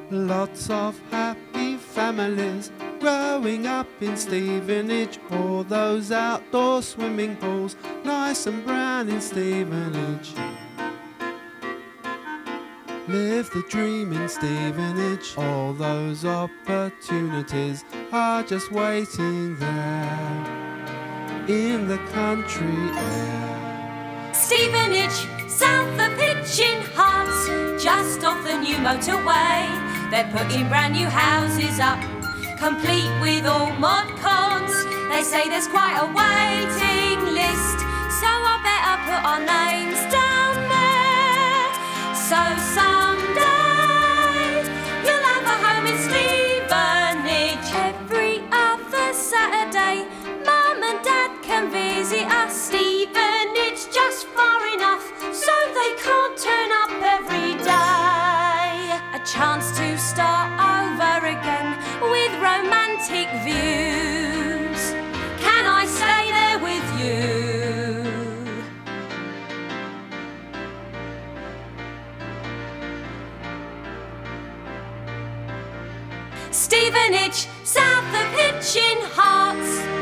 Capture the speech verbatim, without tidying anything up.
Lots of happy families growing up in Stevenage. All those outdoor swimming pools, nice and brown in Stevenage. Live the dream in Stevenage. All those opportunities are just waiting there in the country air. Stevenage, south of Hitchin Hearts, just off the new motorway. They're putting brand new houses up, complete with all mod cons. They say there's quite a waiting list, so I better put our names down there. So someday you'll have a home in Stevenage. Every other Saturday, Mum and Dad can visit us. Stevenage just far enough so they can't turn up every day. A chance to start over again with romantic views. Can I stay there with you? Stevenage, south of Hitchin Hearts.